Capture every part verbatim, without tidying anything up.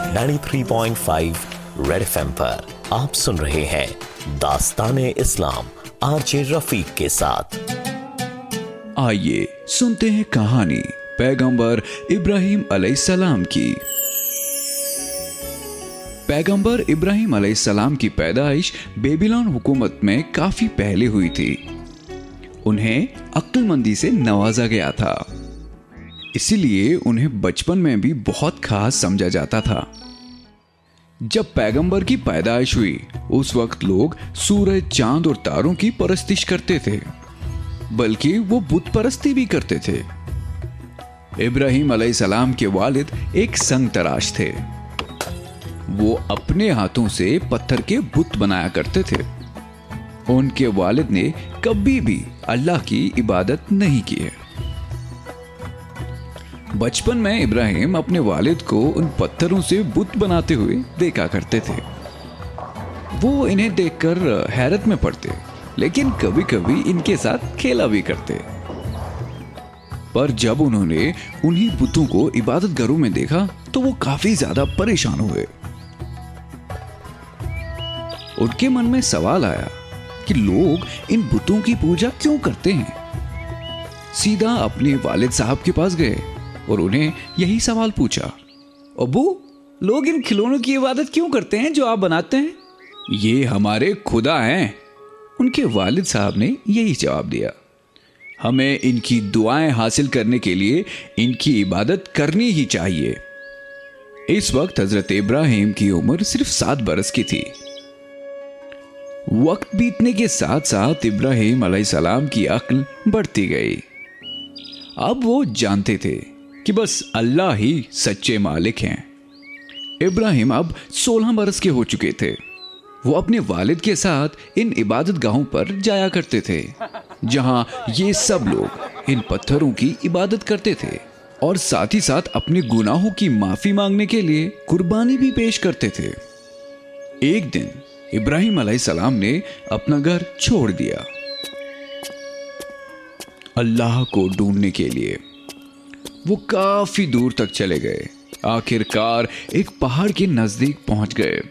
Ninety three point five red FM पर आप सुन रहे हैं दास्ताने इस्लाम आरजे रफीक के साथ। आइए सुनते हैं कहानी पैगंबर इब्राहिम अलैहिस्सलाम की। पैगंबर इब्राहिम अलैहिस्सलाम की पैदाइश बेबीलोन हुकूमत में काफी पहले हुई थी। उन्हें अक्लमंदी से नवाजा गया था, इसीलिए उन्हें बचपन में भी बहुत खास समझा जाता था। जब पैगंबर की पैदाइश हुई उस वक्त लोग सूरज, चांद और तारों की परस्तिश करते थे, बल्कि वो बुत परस्ती भी करते थे। इब्राहिम अलैहिस्सलाम के वालिद एक संग तराश थे। वो अपने हाथों से पत्थर के बुत बनाया करते थे। उनके वालिद ने कभी भी अल्लाह की इबादत नहीं की है। बचपन में इब्राहिम अपने वालिद को उन पत्थरों से बुत बनाते हुए देखा करते थे। वो इन्हें देखकर हैरत में पड़ते, लेकिन कभी कभी इनके साथ खेला भी करते। पर जब उन्होंने उन्हीं बुतों को इबादत घरों में देखा तो वो काफी ज्यादा परेशान हुए। उनके मन में सवाल आया कि लोग इन बुतों की पूजा क्यों करते हैं। सीधा अपने वालिद साहब के पास गए और उन्हें यही सवाल पूछा, अबू, लोग इन खिलौनों की इबादत क्यों करते हैं जो आप बनाते हैं? ये हमारे खुदा हैं। उनके वालिद साहब ने यही जवाब दिया, हमें इनकी दुआएं हासिल करने के लिए इनकी इबादत करनी ही चाहिए। इस वक्त हजरत इब्राहिम की उम्र सिर्फ सात बरस की थी। वक्त बीतने के साथ साथ इब्राहिम अलैहिस्सलाम की अक्ल बढ़ती गई। अब वो जानते थे कि बस अल्लाह ही सच्चे मालिक हैं। इब्राहिम अब सोलह बरस के हो चुके थे। वो अपने वालिद के साथ इन इबादत गाहों पर जाया करते थे, जहां ये सब लोग इन पत्थरों की इबादत करते थे और साथ ही साथ अपने गुनाहों की माफी मांगने के लिए कुर्बानी भी पेश करते थे। एक दिन इब्राहिम अलैहिस्सलाम ने अपना घर छोड़ दिया अल्लाह को ढूंढने के लिए। वो काफी दूर तक चले गए। आखिरकार एक पहाड़ के नजदीक पहुंच गए।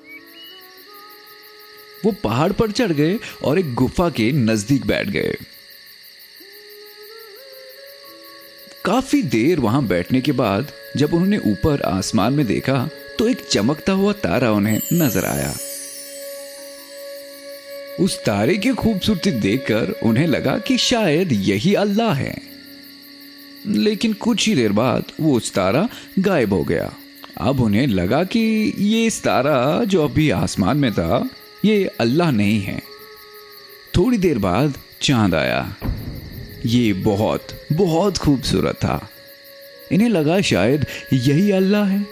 वो पहाड़ पर चढ़ गए और एक गुफा के नजदीक बैठ गए। काफी देर वहां बैठने के बाद जब उन्होंने ऊपर आसमान में देखा तो एक चमकता हुआ तारा उन्हें नजर आया। उस तारे की खूबसूरती देखकर उन्हें लगा कि शायद यही अल्लाह है। लेकिन कुछ ही देर बाद वो उस तारा गायब हो गया। अब उन्हें लगा कि ये इस तारा जो अभी आसमान में था ये अल्लाह नहीं है। थोड़ी देर बाद चांद आया। ये बहुत बहुत खूबसूरत था। इन्हें लगा शायद यही अल्लाह है।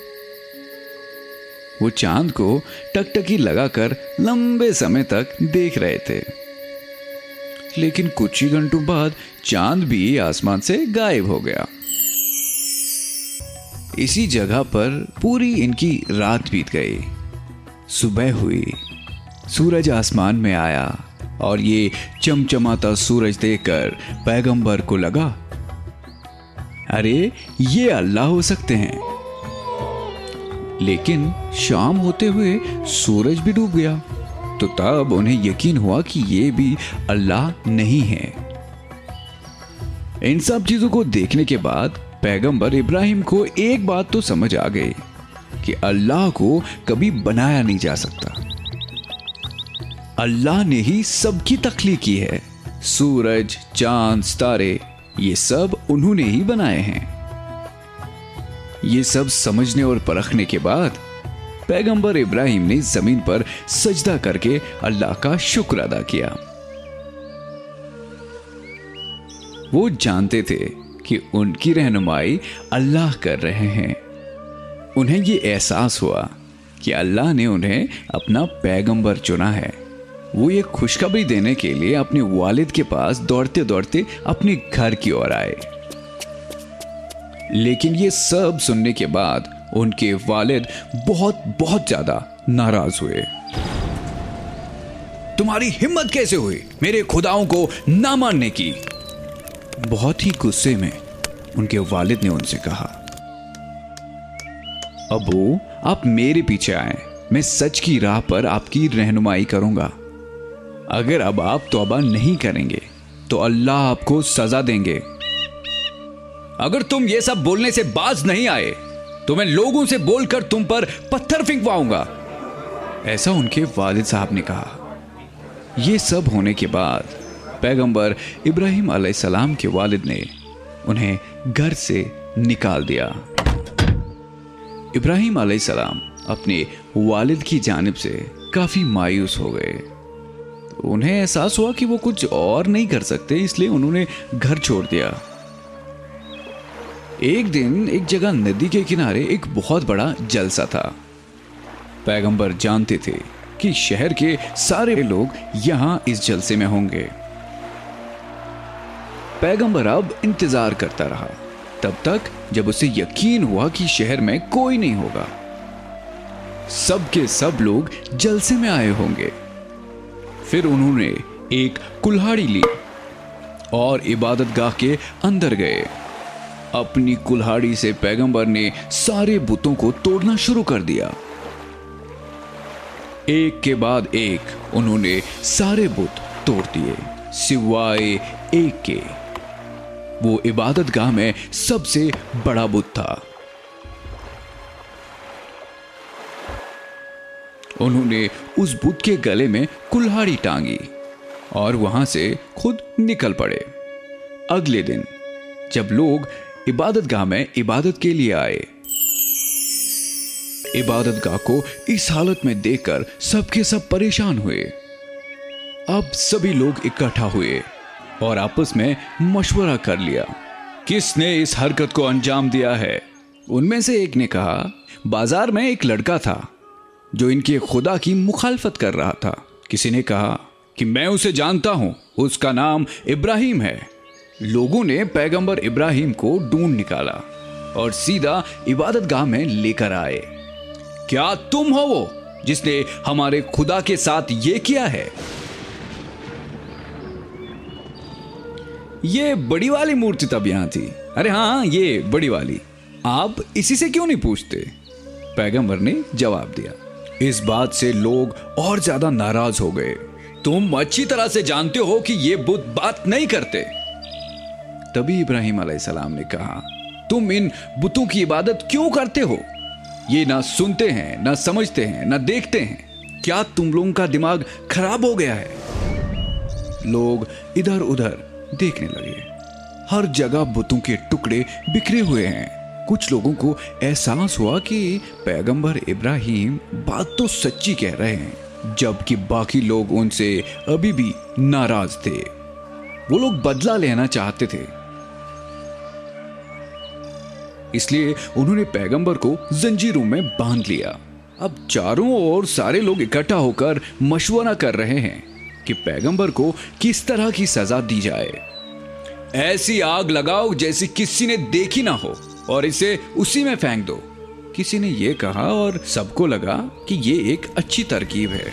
वो चांद को टकटकी लगाकर लंबे समय तक देख रहे थे, लेकिन कुछ ही घंटों बाद चांद भी आसमान से गायब हो गया। इसी जगह पर पूरी इनकी रात बीत गई। सुबह हुई, सूरज आसमान में आया और ये चमचमाता सूरज देखकर पैगंबर को लगा, अरे ये अल्लाह हो सकते हैं। लेकिन शाम होते हुए सूरज भी डूब गया, तो तब उन्हें यकीन हुआ कि ये भी अल्लाह नहीं है। इन सब चीजों को देखने के बाद पैगंबर इब्राहिम को एक बात तो समझ आ गई कि अल्लाह को कभी बनाया नहीं जा सकता। अल्लाह ने ही सबकी तख्लीक की है। सूरज, चांद, तारे, ये सब उन्होंने ही बनाए हैं। ये सब समझने और परखने के बाद पैगंबर इब्राहिम ने जमीन पर सजदा करके अल्लाह का शुक्र अदा किया। वो जानते थे कि उनकी रहनुमाई अल्लाह कर रहे हैं। उन्हें ये एहसास हुआ कि अल्लाह ने उन्हें अपना पैगंबर चुना है। वो ये खुशखबरी देने के लिए अपने वालिद के पास दौड़ते दौड़ते अपने घर की ओर आए। लेकिन ये सब सुनने के बाद उनके वालिद बहुत बहुत ज्यादा नाराज हुए। तुम्हारी हिम्मत कैसे हुई मेरे खुदाओं को ना मानने की? बहुत ही गुस्से में उनके वालिद ने उनसे कहा, अबू, आप मेरे पीछे आए, मैं सच की राह पर आपकी रहनुमाई करूंगा। अगर अब आप तौबा नहीं करेंगे तो अल्लाह आपको सजा देंगे। अगर तुम ये सब बोलने से बाज नहीं आए तो मैं लोगों से बोलकर तुम पर पत्थर फेंकवाऊंगा, ऐसा उनके वालिद साहब ने कहा। यह सब होने के बाद पैगंबर इब्राहिम अलैहिस्सलाम के वालिद ने उन्हें घर से निकाल दिया। इब्राहिम अलैहिस्सलाम अपने वालिद की जानिब से काफी मायूस हो गए। उन्हें एहसास हुआ कि वो कुछ और नहीं कर सकते, इसलिए उन्होंने घर छोड़ दिया। एक दिन एक जगह नदी के किनारे एक बहुत बड़ा जलसा था। पैगंबर जानते थे कि शहर के सारे लोग यहां इस जलसे में होंगे। पैगंबर अब इंतजार करता रहा तब तक जब उसे यकीन हुआ कि शहर में कोई नहीं होगा। सब के सब लोग जलसे में आए होंगे। फिर उन्होंने एक कुल्हाड़ी ली और इबादतगाह के अंदर गए। अपनी कुल्हाड़ी से पैगंबर ने सारे बुतों को तोड़ना शुरू कर दिया। एक के बाद एक उन्होंने सारे बुत तोड़ दिए सिवाय एक के। वो इबादतगाह में सबसे बड़ा बुत था। उन्होंने उस बुत के गले में कुल्हाड़ी टांगी और वहां से खुद निकल पड़े। अगले दिन जब लोग इबादतगाह में इबादत के लिए आए, इबादतगाह को इस हालत में देखकर सबके सब परेशान हुए। अब सभी लोग इकट्ठा हुए और आपस में मशवरा कर लिया, किसने इस हरकत को अंजाम दिया है। उनमें से एक ने कहा, बाजार में एक लड़का था जो इनके खुदा की मुखालफत कर रहा था। किसी ने कहा कि मैं उसे जानता हूं, उसका नाम इब्राहिम है। लोगों ने पैगंबर इब्राहिम को ढूंढ निकाला और सीधा इबादतगाह में लेकर आए। क्या तुम हो वो जिसने हमारे खुदा के साथ ये किया है? ये बड़ी वाली मूर्ति तब यहां थी। अरे हाँ, ये बड़ी वाली। आप इसी से क्यों नहीं पूछते? पैगंबर ने जवाब दिया। इस बात से लोग और ज्यादा नाराज हो गए। तुम अच्छी तरह से जानते हो कि ये बुत बात नहीं करते। तभी इब्राहिम अलैहिस्सलाम ने कहा, तुम इन बुतों की इबादत क्यों करते हो? ये ना सुनते हैं, ना समझते हैं, ना देखते हैं। क्या तुम लोगों का दिमाग खराब हो गया है? लोग इधर उधर देखने लगे। हर जगह बुतों के टुकड़े बिखरे हुए हैं। कुछ लोगों को एहसास हुआ कि पैगंबर इब्राहिम बात तो सच्ची कह रहे हैं, जबकि बाकी लोग उनसे अभी भी नाराज थे। वो लोग बदला लेना चाहते थे, इसलिए उन्होंने पैगंबर को जंजीरों में बांध लिया। अब चारों ओर सारे लोग इकट्ठा होकर मशवरा कर रहे हैं कि पैगंबर को किस तरह की सजा दी जाए। ऐसी आग लगाओ जैसी किसी ने देखी ना हो और इसे उसी में फेंक दो, किसी ने यह कहा और सबको लगा कि यह एक अच्छी तरकीब है।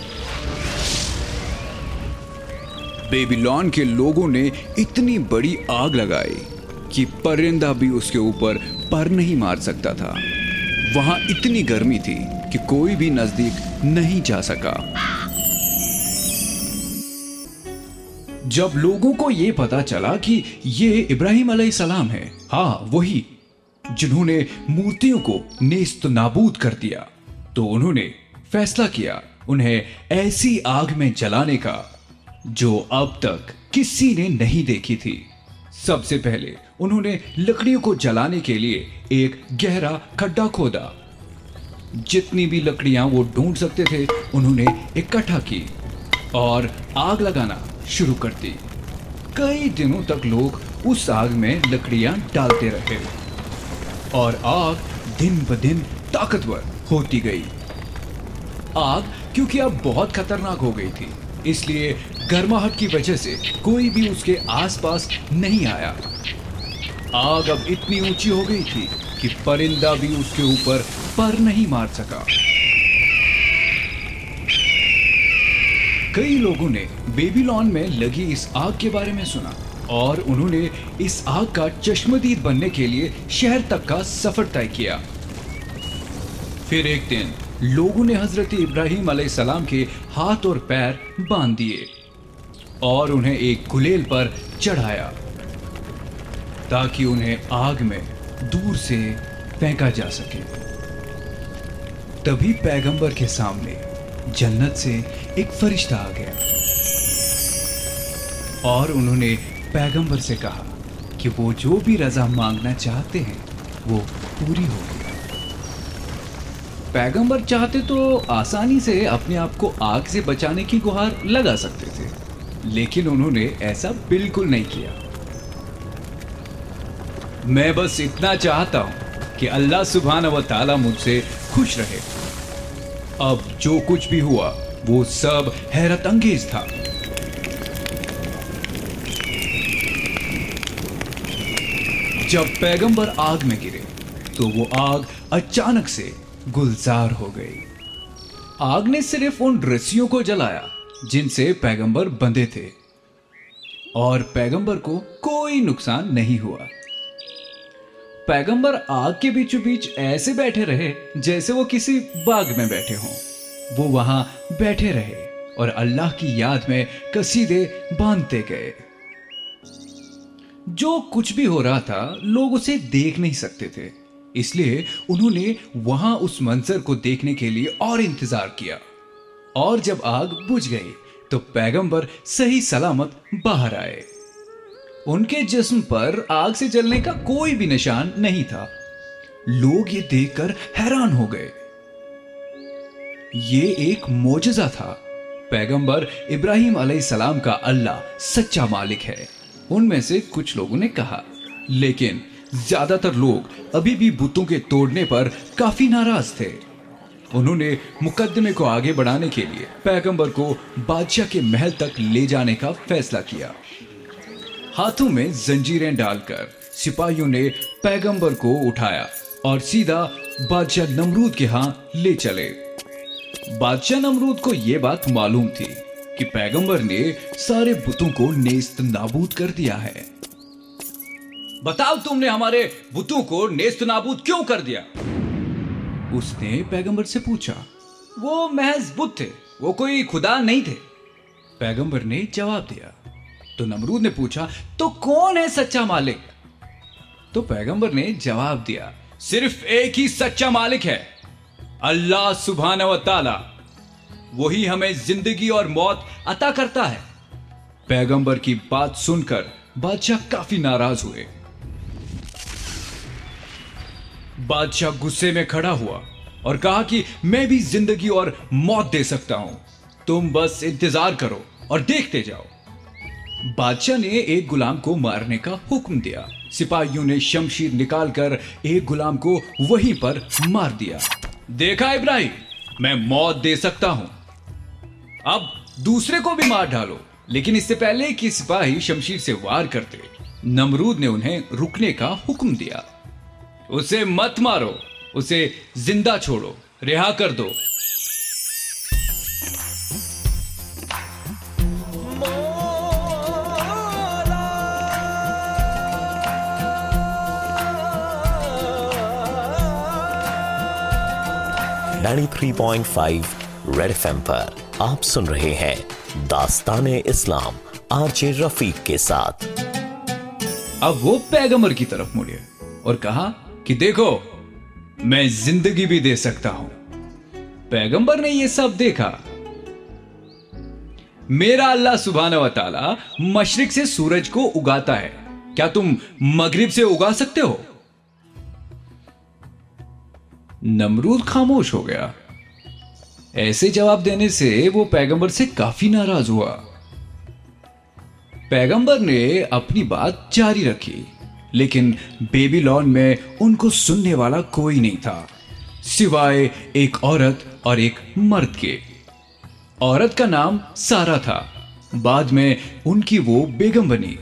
बेबीलोन के लोगों ने इतनी बड़ी आग लगाई कि परिंदा भी उसके ऊपर पर नहीं मार सकता था। वहां इतनी गर्मी थी कि कोई भी नजदीक नहीं जा सका। जब लोगों को यह पता चला कि यह इब्राहिम अलैहिस्सलाम है, हाँ वही जिन्होंने मूर्तियों को नेस्त नाबूद कर दिया, तो उन्होंने फैसला किया उन्हें ऐसी आग में जलाने का जो अब तक किसी ने नहीं देखी थी। सबसे पहले उन्होंने लकड़ियों को जलाने के लिए एक गहरा खड्डा खोदा। जितनी भी लकड़ियां वो ढूंढ सकते थे उन्होंने इकट्ठा की और आग लगाना शुरू कर दी। कई दिनों तक लोग उस आग में लकड़ियां डालते रहे और आग दिन ब दिन ताकतवर होती गई। आग क्योंकि अब बहुत खतरनाक हो गई थी, इसलिए गर्माहट की वजह से कोई भी उसके आसपास नहीं आया। आग अब इतनी ऊंची हो गई थी कि परिंदा भी उसके ऊपर पर नहीं मार सका। कई लोगों ने बेबीलोन में लगी इस आग के बारे में सुना और उन्होंने इस आग का चश्मदीद बनने के लिए शहर तक का सफर तय किया। फिर एक दिन लोगों ने हजरत इब्राहिम अलैहिस्सलाम के हाथ और पैर बांध दिए और उन्हें एक गुलेल पर चढ़ाया ताकि उन्हें आग में दूर से फेंका जा सके। तभी पैगंबर के सामने जन्नत से एक फरिश्ता आ गया और उन्होंने पैगंबर से कहा कि वो जो भी रजा मांगना चाहते हैं वो पूरी होगी। पैगंबर चाहते तो आसानी से अपने आप को आग से बचाने की गुहार लगा सकते थे, लेकिन उन्होंने ऐसा बिल्कुल नहीं किया। मैं बस इतना चाहता हूं कि अल्लाह सुब्हान व तआला मुझसे खुश रहे। अब जो कुछ भी हुआ वो सब हैरत अंगेज था। जब पैगंबर आग में गिरे तो वो आग अचानक से गुलजार हो गई। आग ने सिर्फ उन रस्सियों को जलाया जिनसे पैगंबर बंधे थे और पैगंबर को कोई नुकसान नहीं हुआ। पैगंबर आग के बीचों बीच ऐसे बैठे रहे जैसे वो किसी बाग में बैठे हों। वो वहां बैठे रहे और अल्लाह की याद में कसीदे बांधते गए। जो कुछ भी हो रहा था लोग उसे देख नहीं सकते थे, इसलिए उन्होंने वहां उस मंजर को देखने के लिए और इंतजार किया। और जब आग बुझ गई तो पैगंबर सही सलामत बाहर आए। उनके जिस्म पर आग से जलने का कोई भी निशान नहीं था। लोग ये देखकर हैरान हो गए। ये एक मोजज़ा था। पैगंबर इब्राहिम अलैहिस्सलाम का अल्लाह सच्चा मालिक है, उनमें से कुछ लोगों ने कहा। लेकिन ज्यादातर लोग अभी भी बुतों के तोड़ने पर काफी नाराज थे। उन्होंने मुकदमे को आगे बढ़ाने के लिए पैगंबर को बादशाह के महल तक ले जाने का फैसला किया। हाथों में जंजीरें डालकर सिपाहियों ने पैगंबर को उठाया और सीधा बादशाह नमरूद के यहाँ ले चले। बादशाह नमरूद को यह बात मालूम थी कि पैगंबर ने सारे बुतों को नेस्त नाबूद कर दिया है। बताओ, तुमने हमारे बुतों को नेस्त नाबूद क्यों कर दिया? उसने पैगंबर से पूछा। वो महज बुत थे, वो कोई खुदा नहीं थे, पैगंबर ने जवाब दिया। तो नमरूद ने पूछा, तो कौन है सच्चा मालिक? तो पैगंबर ने जवाब दिया, सिर्फ एक ही सच्चा मालिक है, अल्लाह सुब्हानहू व तआला। वही हमें जिंदगी और मौत अता करता है। पैगंबर की बात सुनकर बादशाह काफी नाराज हुए। बादशाह गुस्से में खड़ा हुआ और कहा कि मैं भी जिंदगी और मौत दे सकता हूं, तुम बस इंतजार करो और देखते जाओ। बादशाह ने एक गुलाम को मारने का हुक्म दिया। सिपाहियों ने शमशीर निकालकर एक गुलाम को वहीं पर मार दिया। देखा इब्राहिम, मैं मौत दे सकता हूं, अब दूसरे को भी मार डालो। लेकिन इससे पहले कि सिपाही शमशीर से वार करते, नमरूद ने उन्हें रुकने का हुक्म दिया। उसे मत मारो, उसे जिंदा छोड़ो, रिहा कर दो। तिरानवे पॉइंट पाँच रेड एफएम पर आप सुन रहे हैं दास्ताने इस्लाम आरजे रफीक के साथ। अब वो पैगंबर की तरफ मुड़े और कहा कि देखो, मैं जिंदगी भी दे सकता हूं। पैगंबर ने यह सब देखा। मेरा अल्लाह सुब्हानहू व तआला मशरिक से सूरज को उगाता है, क्या तुम मगरिब से उगा सकते हो? नमरूद खामोश हो गया। ऐसे जवाब देने से वो पैगंबर से काफी नाराज हुआ। पैगंबर ने अपनी बात जारी रखी, लेकिन बेबीलोन में उनको सुनने वाला कोई नहीं था सिवाय एक औरत और एक मर्द के। औरत का नाम सारा था, बाद में उनकी वो बेगम बनी।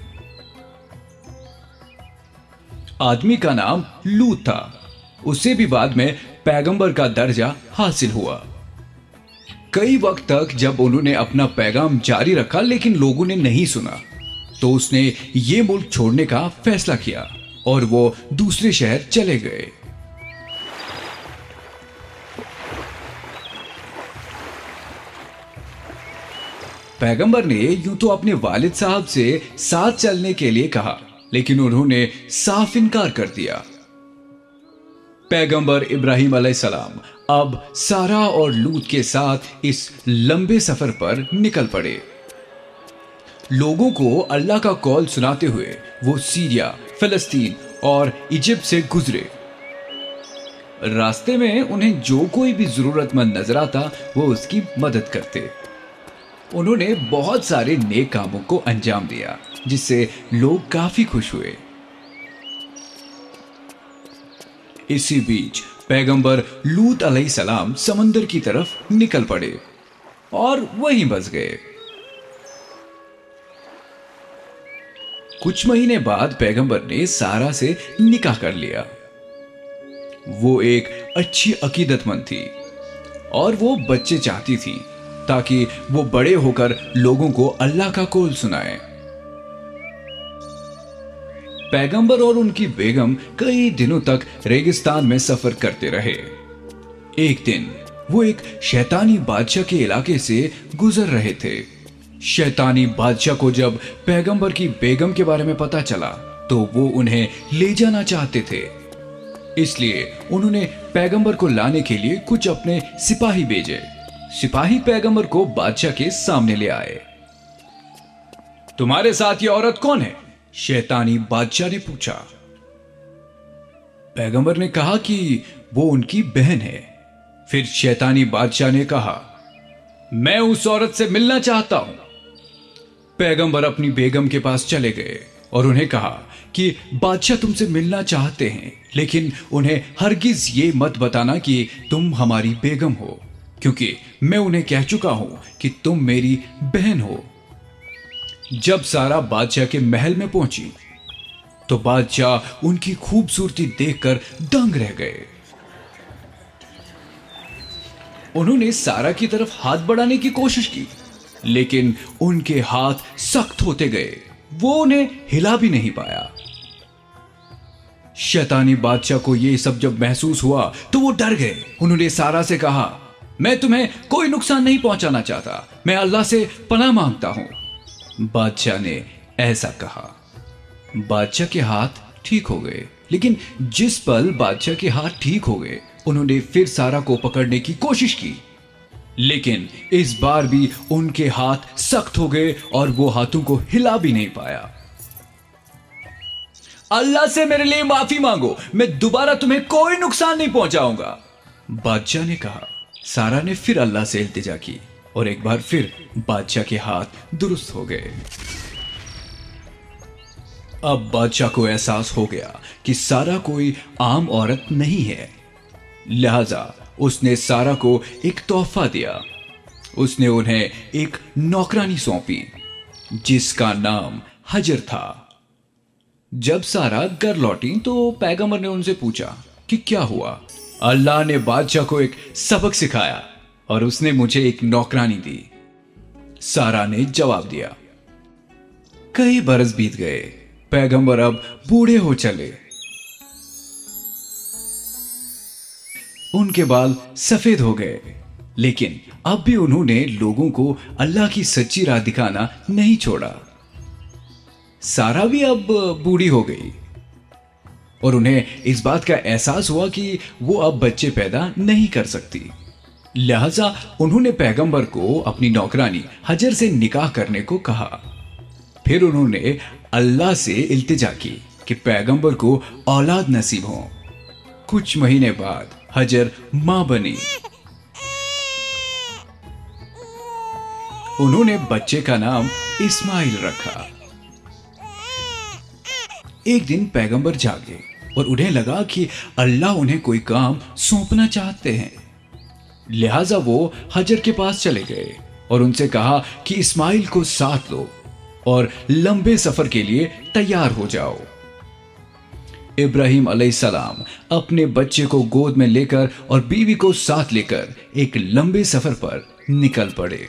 आदमी का नाम लूत था, उसे भी बाद में पैगंबर का दर्जा हासिल हुआ। कई वक्त तक जब उन्होंने अपना पैगाम जारी रखा लेकिन लोगों ने नहीं सुना, तो उसने ये मुल्क छोड़ने का फैसला किया और वो दूसरे शहर चले गए। पैगंबर ने यूं तो अपने वालिद साहब से साथ चलने के लिए कहा, लेकिन उन्होंने साफ इनकार कर दिया। पैगंबर इब्राहिम अलैहिस्सलाम अब सारा और लूत के साथ इस लंबे सफर पर निकल पड़े। लोगों को अल्लाह का कौल सुनाते हुए वो सीरिया, फिलिस्तीन और इजिप्ट से गुजरे। रास्ते में उन्हें जो कोई भी जरूरतमंद नजर आता वो उसकी मदद करते। उन्होंने बहुत सारे नेक कामों को अंजाम दिया, जिससे लोग काफी खुश हुए। इसी बीच पैगंबर लूत अलैहिस्सलाम समंदर की तरफ निकल पड़े और वहीं बस गए। कुछ महीने बाद पैगंबर ने सारा से निकाह कर लिया। वो एक अच्छी अकीदतमंद थी और वो बच्चे चाहती थी ताकि वो बड़े होकर लोगों को अल्लाह का कौल सुनाए। पैगंबर और उनकी बेगम कई दिनों तक रेगिस्तान में सफर करते रहे। एक दिन वो एक शैतानी बादशाह के इलाके से गुजर रहे थे। शैतानी बादशाह को जब पैगंबर की बेगम के बारे में पता चला तो वो उन्हें ले जाना चाहते थे। इसलिए उन्होंने पैगंबर को लाने के लिए कुछ अपने सिपाही भेजे। सिपाही पैगंबर को बादशाह के सामने ले आए। तुम्हारे साथ ये औरत कौन है? शैतानी बादशाह ने पूछा। पैगंबर ने कहा कि वो उनकी बहन है। फिर शैतानी बादशाह ने कहा, मैं उस औरत से मिलना चाहता हूं। पैगंबर अपनी बेगम के पास चले गए और उन्हें कहा कि बादशाह तुमसे मिलना चाहते हैं, लेकिन उन्हें हरगिज ये मत बताना कि तुम हमारी बेगम हो, क्योंकि मैं उन्हें कह चुका हूं कि तुम मेरी बहन हो। जब सारा बादशाह के महल में पहुंची तो बादशाह उनकी खूबसूरती देखकर दंग रह गए। उन्होंने सारा की तरफ हाथ बढ़ाने की कोशिश की, लेकिन उनके हाथ सख्त होते गए। वो उन्हें हिला भी नहीं पाया। शैतानी बादशाह को यह सब जब महसूस हुआ तो वो डर गए। उन्होंने सारा से कहा, मैं तुम्हें कोई नुकसान नहीं पहुंचाना चाहता, मैं अल्लाह से पनाह मांगता हूं। बादशाह ने ऐसा कहा। बादशाह के हाथ ठीक हो गए, लेकिन जिस पल बादशाह के हाथ ठीक हो गए उन्होंने फिर सारा को पकड़ने की कोशिश की, लेकिन इस बार भी उनके हाथ सख्त हो गए और वो हाथों को हिला भी नहीं पाया। अल्लाह से मेरे लिए माफी मांगो, मैं दोबारा तुम्हें कोई नुकसान नहीं पहुंचाऊंगा, बादशाह ने कहा। सारा ने फिर अल्लाह से इल्तिजा की और एक बार फिर बादशाह के हाथ दुरुस्त हो गए। अब बादशाह को एहसास हो गया कि सारा कोई आम औरत नहीं है, लिहाजा उसने सारा को एक तोहफा दिया। उसने उन्हें एक नौकरानी सौंपी जिसका नाम हजर था। जब सारा घर लौटी तो पैगंबर ने उनसे पूछा कि क्या हुआ। अल्लाह ने बादशाह को एक सबक सिखाया और उसने मुझे एक नौकरानी दी, सारा ने जवाब दिया। कई बरस बीत गए। पैगंबर अब बूढ़े हो चले। उनके बाल सफेद हो गए, लेकिन अब भी उन्होंने लोगों को अल्लाह की सच्ची राह दिखाना नहीं छोड़ा। सारा भी अब बूढ़ी हो गई और उन्हें इस बात का एहसास हुआ कि वो अब बच्चे पैदा नहीं कर सकती। लिहाजा उन्होंने पैगंबर को अपनी नौकरानी हजर से निकाह करने को कहा। फिर उन्होंने अल्लाह से इल्तिजा की कि पैगंबर को औलाद नसीब हो। कुछ महीने बाद हजर मां बनी। उन्होंने बच्चे का नाम इस्माइल रखा। एक दिन पैगंबर जागे और उन्हें लगा कि अल्लाह उन्हें कोई काम सौंपना चाहते हैं। लिहाजा वो हजर के पास चले गए और उनसे कहा कि इस्माइल को साथ लो और लंबे सफर के लिए तैयार हो जाओ। इब्राहिम अलैहिस्सलाम अपने बच्चे को गोद में लेकर और बीवी को साथ लेकर एक लंबे सफर पर निकल पड़े।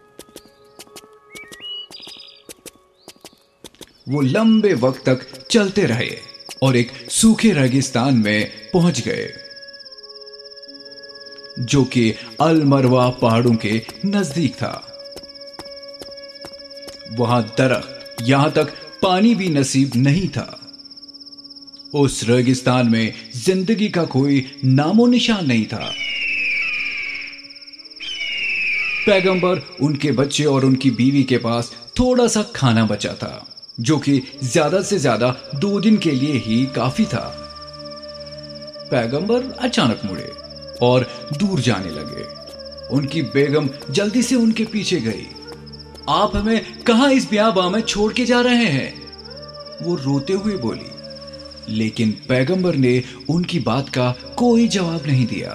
वो लंबे वक्त तक चलते रहे और एक सूखे रेगिस्तान में पहुंच गए जो कि अल मरवा पहाड़ों के नजदीक था। वहां दरख्त, यहां तक पानी भी नसीब नहीं था। उस रेगिस्तान में जिंदगी का कोई नामो निशान नहीं था। पैगंबर, उनके बच्चे और उनकी बीवी के पास थोड़ा सा खाना बचा था, जो कि ज्यादा से ज्यादा दो दिन के लिए ही काफी था। पैगंबर अचानक मुड़े और दूर जाने लगे। उनकी बेगम जल्दी से उनके पीछे गई। आप हमें कहां इस बियाबा में छोड़ के जा रहे हैं? वो रोते हुए बोली। लेकिन पैगंबर ने उनकी बात का कोई जवाब नहीं दिया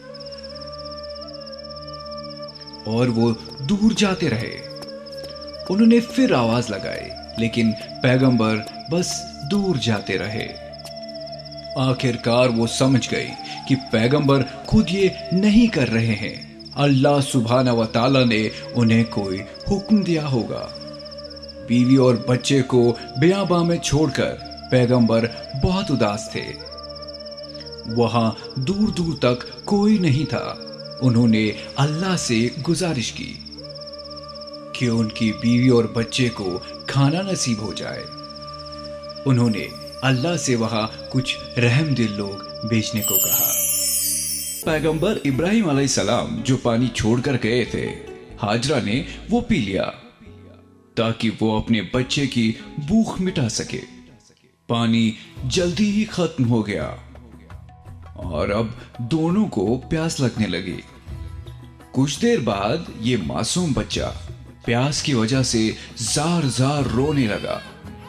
और वो दूर जाते रहे। उन्होंने फिर आवाज लगाई, लेकिन पैगंबर बस दूर जाते रहे। आखिरकार वो समझ गई कि पैगंबर खुद ये नहीं कर रहे हैं, अल्लाह सुब्हाना व तआला ने उन्हें कोई हुक्म दिया होगा। बीवी और बच्चे को बियाबा में छोड़कर पैगंबर बहुत उदास थे। वहां दूर दूर तक कोई नहीं था। उन्होंने अल्लाह से गुजारिश की कि उनकी बीवी और बच्चे को खाना नसीब हो जाए। उन्होंने अल्लाह से वहां कुछ रहमदिल लोग भेजने को कहा। पैगंबर इब्राहिम अलैहिस्सलाम जो पानी छोड़कर गए थे, हाजरा ने वो पी लिया ताकि वो अपने बच्चे की भूख मिटा सके। पानी जल्दी ही खत्म हो गया और अब दोनों को प्यास लगने लगी। कुछ देर बाद ये मासूम बच्चा प्यास की वजह से जार जार रोने लगा।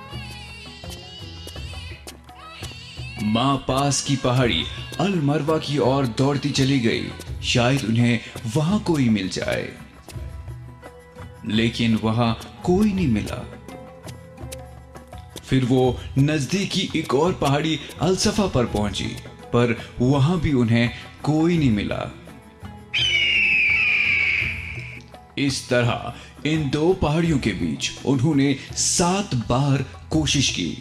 मां पास की पहाड़ी अल मरवा की ओर दौड़ती चली गई, शायद उन्हें वहां कोई मिल जाए। लेकिन वहां कोई नहीं मिला। फिर वो नजदीकी एक और पहाड़ी अलसफा पर पहुंची, पर वहां भी उन्हें कोई नहीं मिला। इस तरह इन दो पहाड़ियों के बीच उन्होंने सात बार कोशिश की।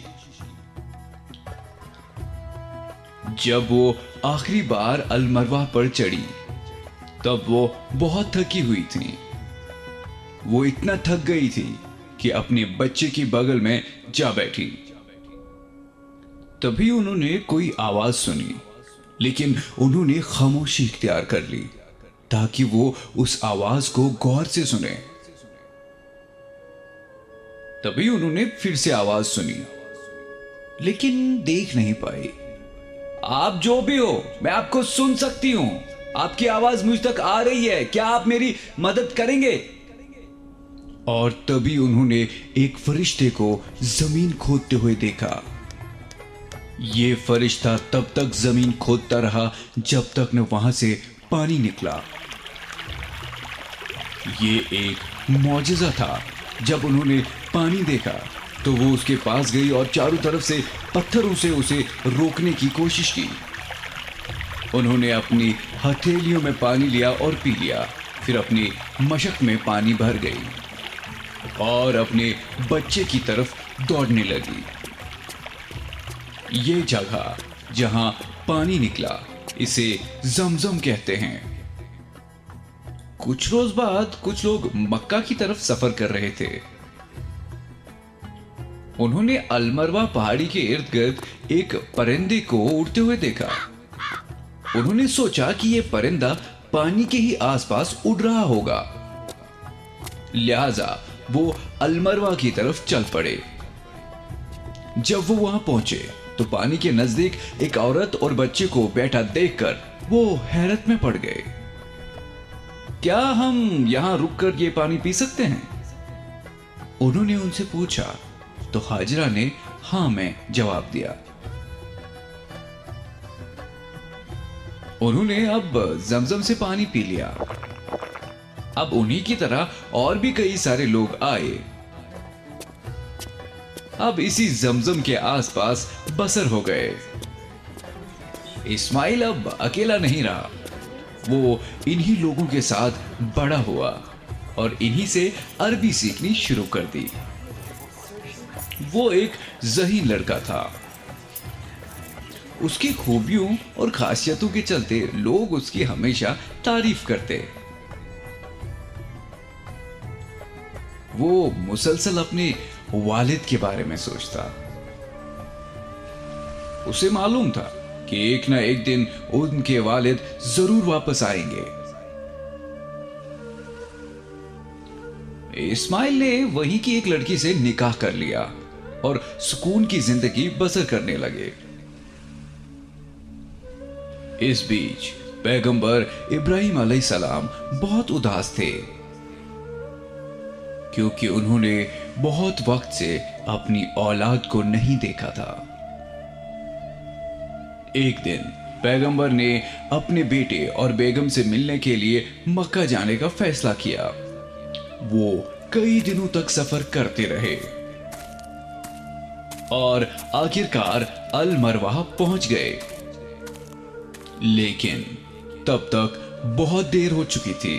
जब वो आखिरी बार अलमरवा पर चढ़ी, तब वो बहुत थकी हुई थी। वो इतना थक गई थी कि अपने बच्चे की बगल में जा बैठी। तभी उन्होंने कोई आवाज सुनी, लेकिन उन्होंने खामोशी इख्तियार कर ली ताकि वो उस आवाज को गौर से सुने। तभी उन्होंने फिर से आवाज सुनी, लेकिन देख नहीं पाई। आप जो भी हो, मैं आपको सुन सकती हूं। आपकी आवाज मुझ तक आ रही है, क्या आप मेरी मदद करेंगे? और तभी उन्होंने एक फरिश्ते को जमीन खोदते हुए देखा। यह फरिश्ता तब तक जमीन खोदता रहा जब तक न वहां से पानी निकला। ये एक मौजिज़ा था। जब उन्होंने पानी देखा तो वो उसके पास गई और चारों तरफ से पत्थरों से उसे रोकने की कोशिश की। उन्होंने अपनी हथेलियों में पानी लिया और पी लिया। फिर अपनी मशक में पानी भर गई और अपने बच्चे की तरफ दौड़ने लगी। ये जगह जहां पानी निकला, इसे जमजम कहते हैं। कुछ रोज बाद कुछ लोग मक्का की तरफ सफर कर रहे थे। उन्होंने अलमरवा पहाड़ी के इर्द गिर्द एक परिंदे को उड़ते हुए देखा। उन्होंने सोचा कि यह परिंदा पानी के ही आसपास उड़ रहा होगा, लिहाजा वो अलमरवा की तरफ चल पड़े। जब वो वहां पहुंचे तो पानी के नजदीक एक औरत और बच्चे को बैठा देखकर वो हैरत में पड़ गए। क्या हम यहां रुककर ये पानी पी सकते हैं? उन्होंने उनसे पूछा तो हाजिरा ने हां में जवाब दिया। उन्होंने अब जमजम से पानी पी लिया। अब उन्हीं की तरह और भी कई सारे लोग आए। अब इसी जमजम के आसपास बसर हो गए। इस्माइल अब अकेला नहीं रहा। वो इन्हीं लोगों के साथ बड़ा हुआ और इन्हीं से अरबी सीखनी शुरू कर दी। वो एक ज़हीन लड़का था। उसकी खूबियों और खासियतों के चलते लोग उसकी हमेशा तारीफ करते। वो मुसलसल अपने वालिद के बारे में सोचता। उसे मालूम था कि एक ना एक दिन उनके वालिद जरूर वापस आएंगे। इस्माइल ने वहीं की एक लड़की से निकाह कर लिया और सुकून की जिंदगी बसर करने लगे। इस बीच पैगंबर इब्राहिम अलैहिस्सलाम बहुत उदास थे, क्योंकि उन्होंने बहुत वक्त से अपनी औलाद को नहीं देखा था। एक दिन पैगंबर ने अपने बेटे और बेगम से मिलने के लिए मक्का जाने का फैसला किया। वो कई दिनों तक सफर करते रहे और आखिरकार अल मरवाह पहुंच गए, लेकिन तब तक बहुत देर हो चुकी थी।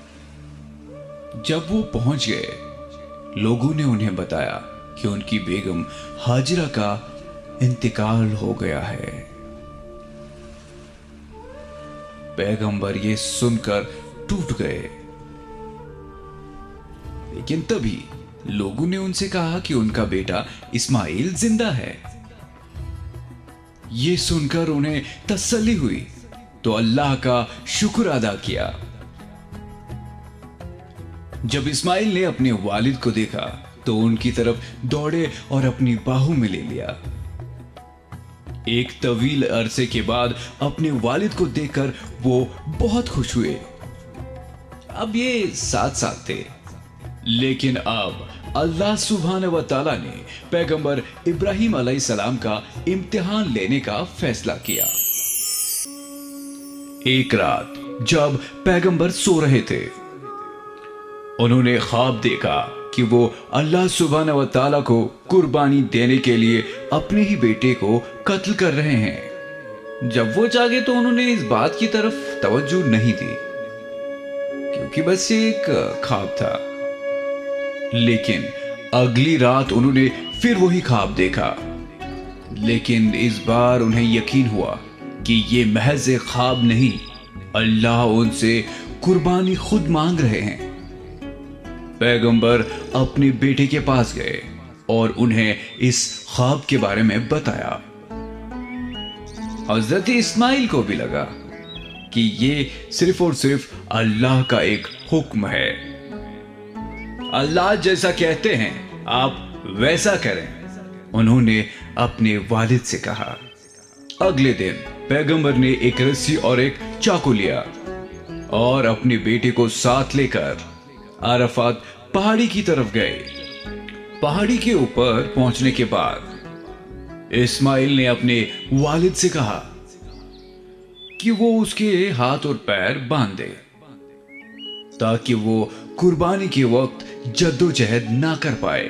जब वो पहुंच गए, लोगों ने उन्हें बताया कि उनकी बेगम हाजिरा का इंतकाल हो गया है। पैगंबर ये सुनकर टूट गए, लेकिन तभी लोगों ने उनसे कहा कि उनका बेटा इस्माइल जिंदा है। ये सुनकर उन्हें तसल्ली हुई तो अल्लाह का शुक्र अदा किया। जब इस्माइल ने अपने वालिद को देखा तो उनकी तरफ दौड़े और अपनी बाहों में ले लिया। एक तवील अरसे के बाद अपने वालिद को देखकर वो बहुत खुश हुए। अब ये साथ साथ थे, लेकिन अब अल्लाह सुब्हानहू व तआला ने पैगंबर इब्राहिम अलैहिस्सलाम का इम्तिहान लेने का फैसला किया। एक रात जब पैगंबर सो रहे थे, उन्होंने ख्वाब देखा कि वो अल्लाह सुब्हानहू व तआला को कुर्बानी देने के लिए अपने ही बेटे को कत्ल कर रहे हैं। जब वो जागे तो उन्होंने इस बात की तरफ तवज्जो नहीं दी, क्योंकि बस ये एक ख्वाब था। लेकिन अगली रात उन्होंने फिर वही ख्वाब देखा, लेकिन इस बार उन्हें यकीन हुआ कि ये महज एक ख्वाब नहीं, अल्लाह उनसे कुर्बानी खुद मांग रहे हैं। पैगंबर अपने बेटे के पास गए और उन्हें इस ख्वाब के बारे में बताया। हजरत इस्माइल को भी लगा कि ये सिर्फ और सिर्फ अल्लाह का एक हुक्म है। अल्लाह जैसा कहते हैं आप वैसा करें, उन्होंने अपने वालिद से कहा। अगले दिन पैगंबर ने एक रस्सी और एक चाकू लिया और अपने बेटे को साथ लेकर अराफात पहाड़ी की तरफ गए। पहाड़ी के ऊपर पहुंचने के बाद इस्माइल ने अपने वालिद से कहा कि वो उसके हाथ और पैर बांध दे, ताकि वो कुर्बानी के वक्त जद्दोजहद ना कर पाए।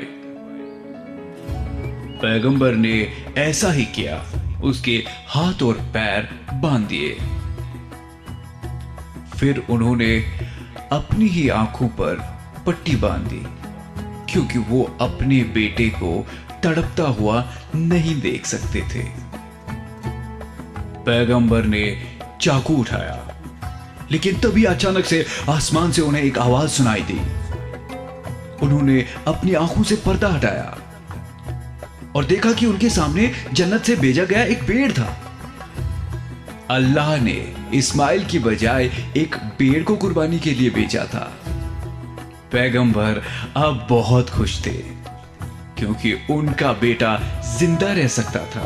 पैगंबर ने ऐसा ही किया, उसके हाथ और पैर बांध दिए। फिर उन्होंने अपनी ही आंखों पर पट्टी बांध दी, क्योंकि वो अपने बेटे को तड़पता हुआ नहीं देख सकते थे। पैगंबर ने चाकू उठाया, लेकिन तभी अचानक से आसमान से उन्हें एक आवाज सुनाई दी। उन्होंने अपनी आंखों से पर्दा हटाया और देखा कि उनके सामने जन्नत से भेजा गया एक पेड़ था। अल्लाह ने इस्माइल की बजाय एक पेड़ को कुर्बानी के लिए भेजा था। पैगंबर अब बहुत खुश थे, क्योंकि उनका बेटा जिंदा रह सकता था।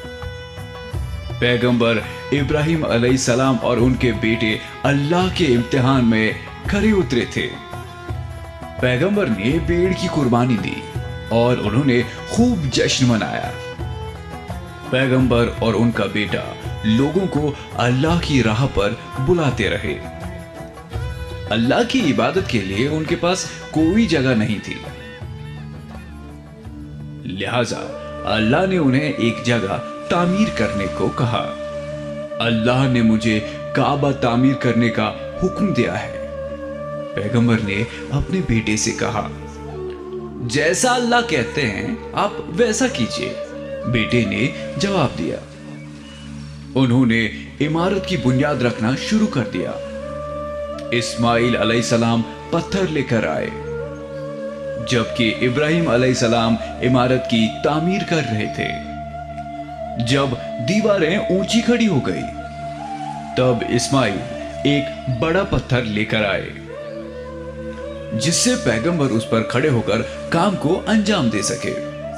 पैगंबर इब्राहिम अलैहिस्सलाम और उनके बेटे अल्लाह के इम्तिहान में खरे उतरे थे। पैगंबर ने पेड़ की कुर्बानी दी और उन्होंने खूब जश्न मनाया। पैगंबर और उनका बेटा लोगों को अल्लाह की राह पर बुलाते रहे। अल्लाह की इबादत के लिए उनके पास कोई जगह नहीं थी, लिहाजा अल्लाह ने उन्हें एक जगह तामीर करने को कहा। अल्लाह ने मुझे काबा तामीर करने का हुक्म दिया है। पैगंबर ने अपने बेटे से कहा, जैसा अल्लाह कहते हैं आप वैसा कीजिए। बेटे ने जवाब दिया। उन्होंने इमारत की बुनियाद रखना शुरू कर दिया। इस्माइल अलैहिस्सलाम पत्थर लेकर आए जबकि इब्राहिम अलैहिस्सलाम इमारत की तामीर कर रहे थे। जब दीवारें ऊंची खड़ी हो गई, तब इस्माइल एक बड़ा पत्थर लेकर आए, जिससे पैगंबर उस पर खड़े होकर काम को अंजाम दे सके।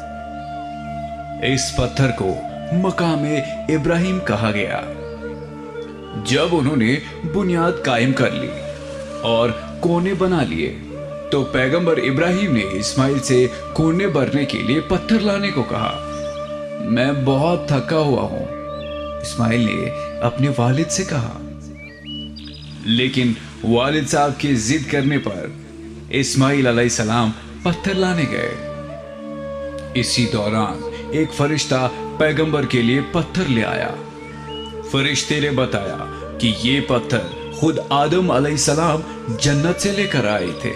इस पत्थर को मकामे इब्राहिम कहा गया। जब उन्होंने बुनियाद कायम कर ली और कोने बना लिए, तो पैगंबर इब्राहिम ने इस्माइल से कोने भरने के लिए पत्थर लाने को कहा। मैं बहुत थका हुआ हूं, इस्माइल ने अपने वालिद से कहा। लेकिन वालिद साहब की जिद करने पर इस्माइल अलैहिस्सलाम पत्थर लाने गए। इसी दौरान एक फरिश्ता पैगंबर के लिए पत्थर ले आया। फरिश्ते ने बताया कि ये पत्थर खुद आदम अलैहिस्सलाम जन्नत से लेकर आए थे।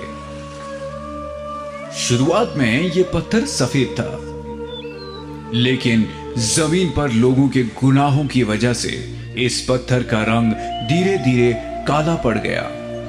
शुरुआत में ये पत्थर सफेद था, लेकिन जमीन पर लोगों के गुनाहों की वजह से इस पत्थर का रंग धीरे धीरे काला पड़ गया।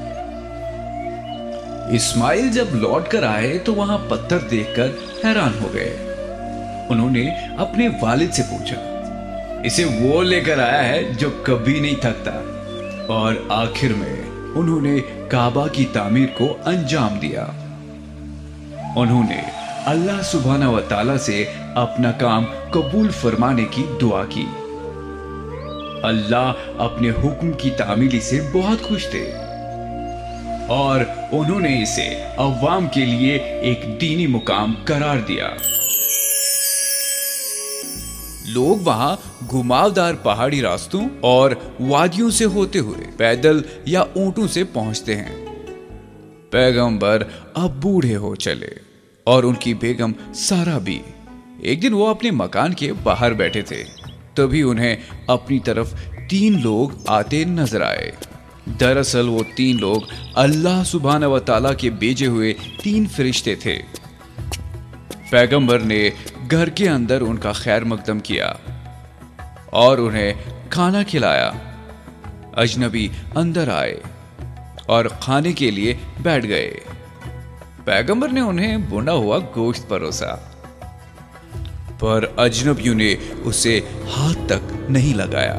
इस्माइल जब लौट कर आए तो वहां पत्थर देखकर हैरान हो गए। उन्होंने अपने वालिद से पूछा, इसे वो लेकर आया है जो कभी नहीं थकता। और आखिर में उन्होंने काबा की तामीर को अंजाम दिया। उन्होंने अल्लाह सुब्हाना व तआला से अपना काम कबूल फरमाने की दुआ की। अल्लाह अपने हुक्म की तामीली से बहुत खुश थे और उन्होंने इसे अवाम के लिए एक दीनी मुकाम करार दिया। लोग वहां घुमावदार पहाड़ी रास्तों और वादियों से होते हुए पैदल या ऊंटों से पहुंचते हैं। पैगंबर अब बूढ़े हो चले और उनकी बेगम सारा भी। एक दिन वो अपने मकान के बाहर बैठे थे, तभी उन्हें अपनी तरफ तीन लोग आते नजर आए। दरअसल वो तीन लोग अल्लाह सुब्हाना व तआला के भेजे हुए तीन फरिश्ते थे। पैगंबर ने घर के अंदर उनका खैर मकदम किया और उन्हें खाना खिलाया। अजनबी अंदर आए और खाने के लिए बैठ गए। पैगंबर ने उन्हें भुना हुआ गोश्त परोसा, पर अजनबियों ने उसे हाथ तक नहीं लगाया।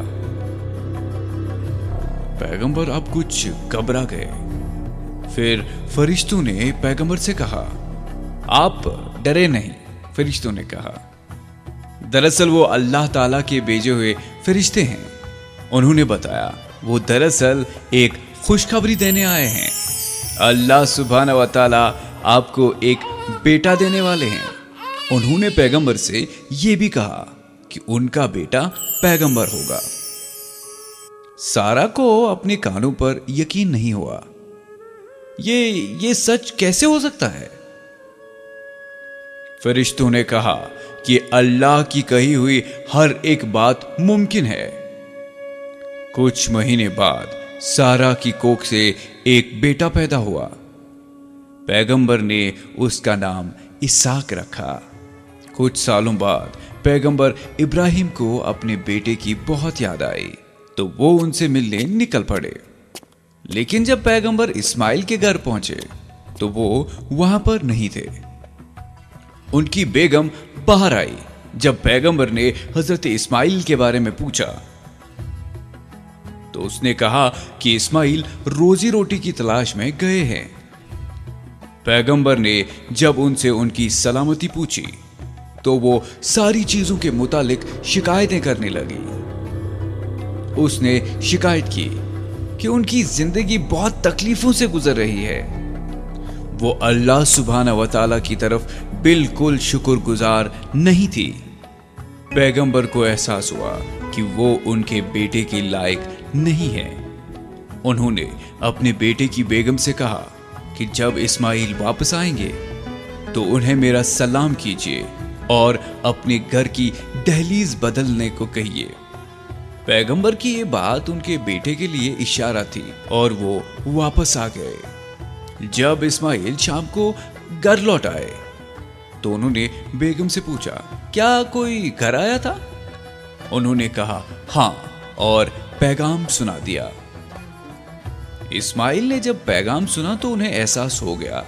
पैगंबर अब कुछ घबरा गए। फिर फरिश्तों ने पैगंबर से कहा, आप डरे नहीं। फरिश्तों ने कहा, दरअसल वो अल्लाह ताला के भेजे हुए फरिश्ते हैं। उन्होंने बताया, वो दरअसल एक खुशखबरी देने आए हैं। अल्लाह सुब्हाना व तआला आपको एक बेटा देने वाले हैं। उन्होंने पैगंबर से यह भी कहा कि उनका बेटा पैगंबर होगा। सारा को अपने कानों पर यकीन नहीं हुआ। ये ये सच कैसे हो सकता है? फरिश्तों ने कहा कि अल्लाह की कही हुई हर एक बात मुमकिन है। कुछ महीने बाद सारा की कोख से एक बेटा पैदा हुआ। पैगंबर ने उसका नाम इसाक रखा। कुछ सालों बाद पैगंबर इब्राहिम को अपने बेटे की बहुत याद आई, तो वो उनसे मिलने निकल पड़े। लेकिन जब पैगंबर इस्माइल के घर पहुंचे तो वो वहां पर नहीं थे। उनकी बेगम बाहर आई। जब पैगंबर ने हजरत इस्माइल के बारे में पूछा तो उसने कहा कि इस्माइल रोजी रोटी की तलाश में गए हैं। पैगंबर ने जब उनसे उनकी सलामती पूछी तो वो सारी चीजों के मुतालिक शिकायतें करने लगी। उसने शिकायत की कि उनकी जिंदगी बहुत तकलीफों से गुजर रही है। वो अल्लाह सुब्हाना व तआला की तरफ बिल्कुल शुक्रगुजार नहीं थी। पैगंबर को एहसास हुआ कि वो उनके बेटे के लायक नहीं है। उन्होंने अपने बेटे की बेगम से कहा कि जब इस्माइल वापस आएंगे तो उन्हें मेरा सलाम कीजिए और अपने घर की दहलीज बदलने को कहिए। पैगंबर की ये बात उनके बेटे के लिए इशारा थी और वो वापस आ गए। जब इस्माइल शाम को घर लौट आए तो उन्होंने बेगम से पूछा, क्या कोई घर आया था? उन्होंने कहा हाँ, और पैगाम सुना दिया। इस्माइल ने जब पैगाम सुना तो उन्हें एहसास हो गया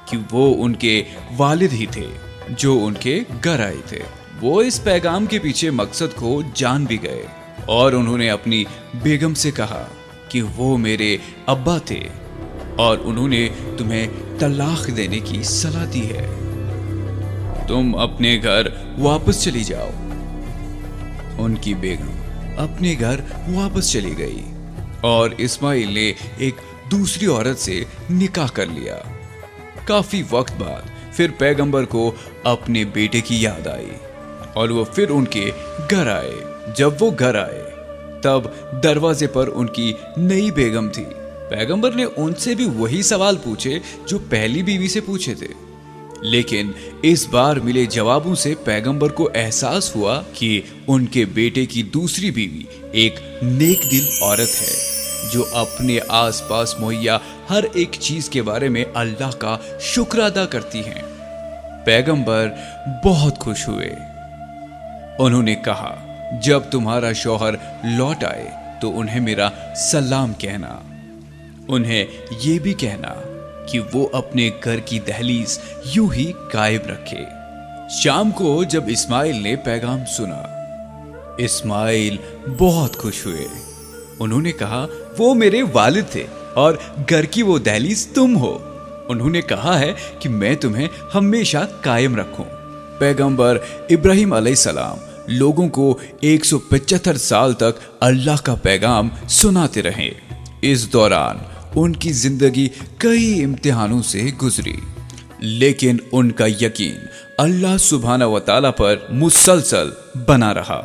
कि वो उनके वालिद ही थे जो उनके घर आए थे। वो इस पैगाम के पीछे मकसद को जान भी गए और उन्होंने अपनी बेगम से कहा कि वो मेरे अब्बा थे और उन्होंने तुम्हें तलाक देने की सलाह दी है। तुम अपने घर वापस चली जाओ। उनकी बेगम अपने घर वापस चली गई और इस्माइल ने एक दूसरी औरत से निकाह कर लिया। काफी वक्त बाद फिर पैगंबर को अपने बेटे की याद आई और वो फिर उनके घर आए। जब वो घर आए तब दरवाजे पर उनकी नई बेगम थी। पैगंबर ने उनसे भी वही सवाल पूछे जो पहली बीवी से पूछे थे, लेकिन इस बार मिले जवाबों से पैगंबर को एहसास हुआ कि उनके बेटे की दूसरी बीवी एक नेक दिल औरत है जो अपने आसपास मुहैया हर एक चीज के बारे में अल्लाह का शुक्र अदा करती हैं। पैगंबर बहुत खुश हुए। उन्होंने कहा, जब तुम्हारा शौहर लौट आए तो उन्हें मेरा सलाम कहना। उन्हें यह भी कहना कि वो अपने घर की दहलीज यूं ही कायम रखे। शाम को जब इस्माइल ने पैगाम सुना, इस्माइल बहुत खुश हुए। उन्होंने कहा, वो मेरे वालिद थे और घर की वो दहलीज तुम हो। उन्होंने कहा है कि मैं तुम्हें हमेशा कायम रखूं। पैगंबर इब्राहिम अलैहिस्सलाम लोगों को एक सौ पचहत्तर साल तक अल्लाह का पैगाम सुनाते रहे। इस दौरान उनकी जिंदगी कई इम्तिहानों से गुजरी, लेकिन उनका यकीन अल्लाह सुब्हानहू व तआला पर मुसलसल बना रहा।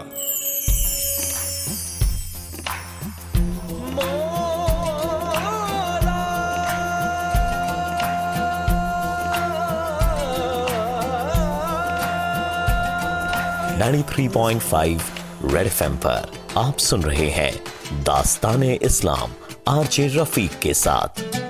तिरानवे पॉइंट पाँच रेड एफएम पर आप सुन रहे हैं दास्ताने इस्लाम आरजे रफीक के साथ।